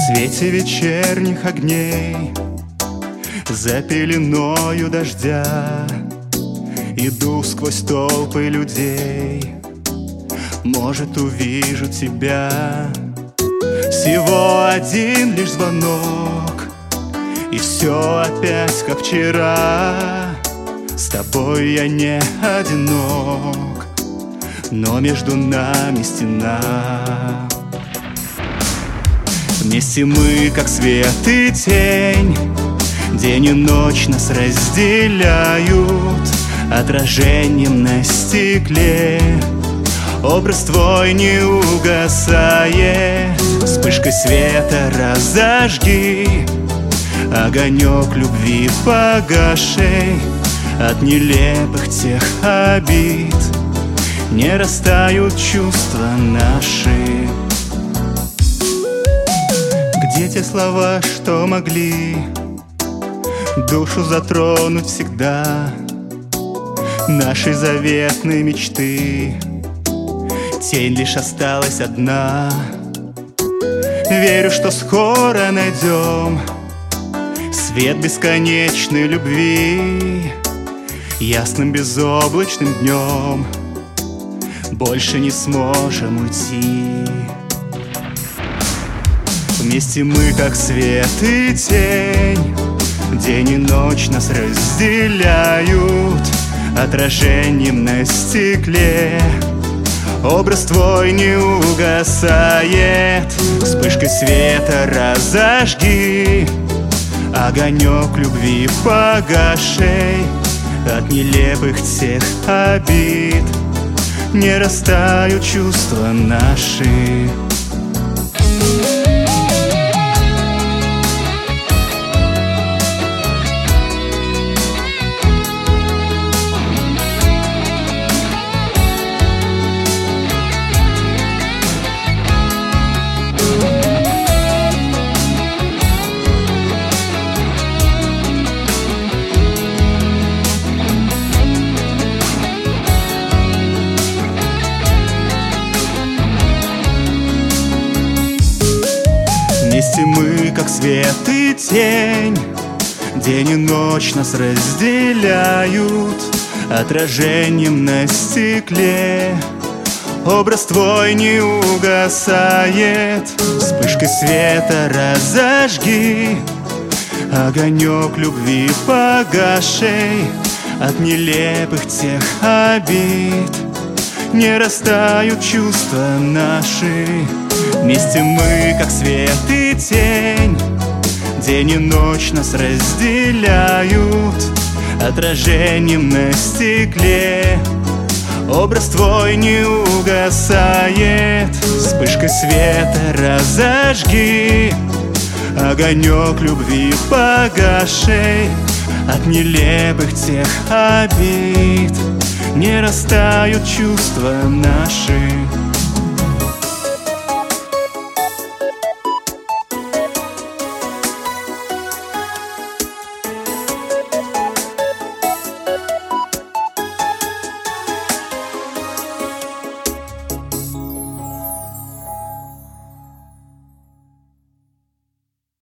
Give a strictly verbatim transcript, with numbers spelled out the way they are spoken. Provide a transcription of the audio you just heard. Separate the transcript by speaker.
Speaker 1: свете вечерних огней, за пеленою дождя иду сквозь толпы людей. Может, увижу тебя. Всего один лишь звонок, и все опять как вчера. С тобой я не одинок, но между нами стена. Вместе мы, как свет и тень, день и ночь нас разделяют отражением на стекле. Образ твой не угасает, вспышкой света разожги огонек любви погашей. От нелепых тех обид не растают чувства наши. Где те слова, что могли душу затронуть всегда, нашей заветной мечты? Тень лишь осталась одна. Верю, что скоро найдем свет бесконечной любви. Ясным безоблачным днем больше не сможем уйти. Вместе мы, как свет и тень, день и ночь нас разделяют отражением на стекле. Образ твой не угасает, вспышкой света разожги огонек любви погашей. От нелепых тех обид не растают чувства наши. Вместе мы, как свет и тень, день и ночь нас разделяют отражением на стекле. Образ твой не угасает, вспышкой света разожги огонек любви погашей. От нелепых тех обид не растают чувства наши. Вместе мы, как свет и тень, день и ночь нас разделяют отражением на стекле. Образ твой не угасает, вспышкой света разожги огонек любви погашей. От нелепых тех обид не растают чувства наши.